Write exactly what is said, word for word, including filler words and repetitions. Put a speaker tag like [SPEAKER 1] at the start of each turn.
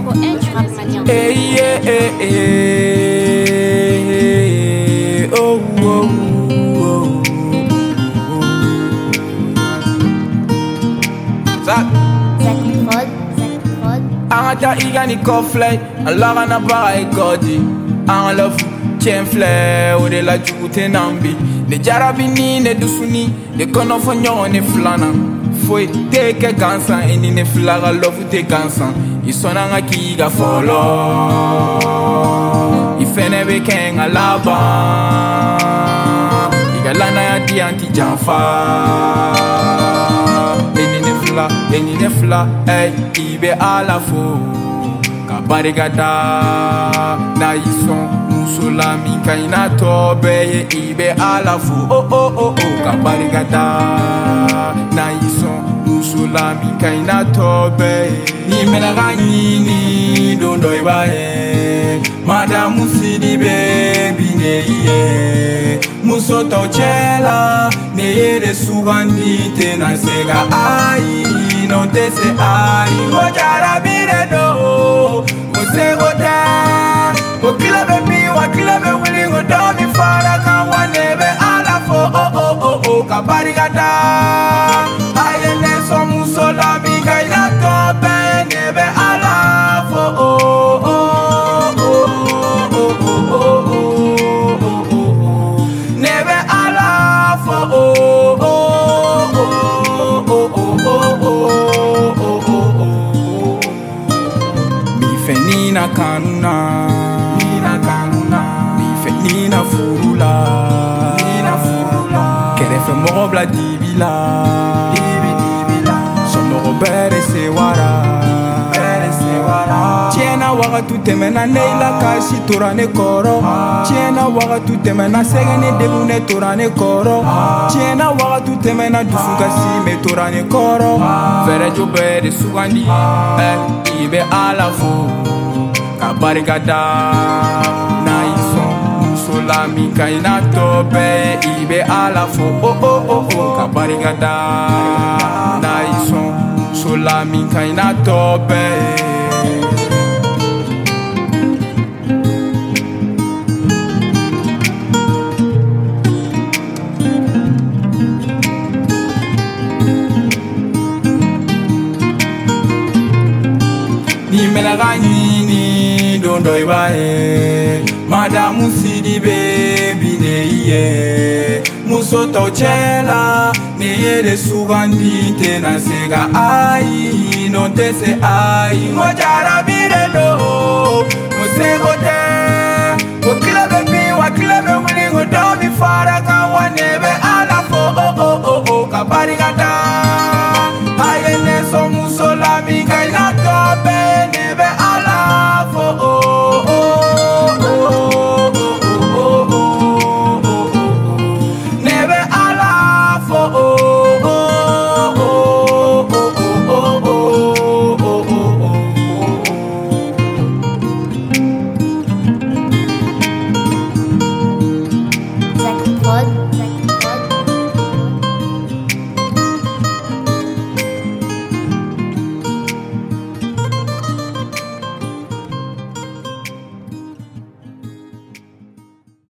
[SPEAKER 1] poète du rap malien.
[SPEAKER 2] Hey, yeah, hey, hey, oh, oh, oh, oh. Zach
[SPEAKER 1] Zach Prod, Zach Prod.
[SPEAKER 2] Arata igani koflay, Allah na para e godi. An love chen flay, o de la jute nambi. Ne jarabi ni ne dusuni, de kono fonyo ne flana. Foi te ke gansan, eni ne flaga love te gansan. Isona nga ki ga follow. Ifene be ken alaba. Iga lana ya di anti janfa. Eni ne fla, eni ne fla, ey, ibe ala fo. Kabarigada, na ison, musula mi kaina tobe, ibe ala fo. Oh oh oh oh, kabarigada, na ison, musula mi kaina tobe. Ni mena gani ni dondo ibae, Madame Sidi baby ne ye, muso tochela, ne ye de sugandi te na sega ai, no te se ai, mojara bire do, mose goda, wakila baby, wakila be willing go down mi fara kan wanebe ala fo oh oh oh oh, kabarigada, ayene so muso la mi kaina tobe. Nebe ala fo oh oh oh oh oh oh oh. Nebe ala fo oh oh oh oh oh oh oh. Mi fenina kanuna, nina kanuna. Mi fenina furula, nina furula. Kerefe morobla dibila, dibi dibila. Somo bere se wara. Tiena waga tu temena neila kasi torane koro. Tiena waga tu temena segene debune torane koro. Tiena waga tu temena dufuka si me torane koro. Vere jo bere sugandi, eh, ibe ala fo. Kabarigada, na ison, musola mi kaina tobe, ibe ala fo. Oh oh oh oh, kabarigada, na ison, musola mi kaina tobe. Ni mena gani ni dondo ibae, Madame Sidi baby ne ye, muso tochela, ne ye de sugandi te na sega ai, no te se ai, mojara bire do, mose gote.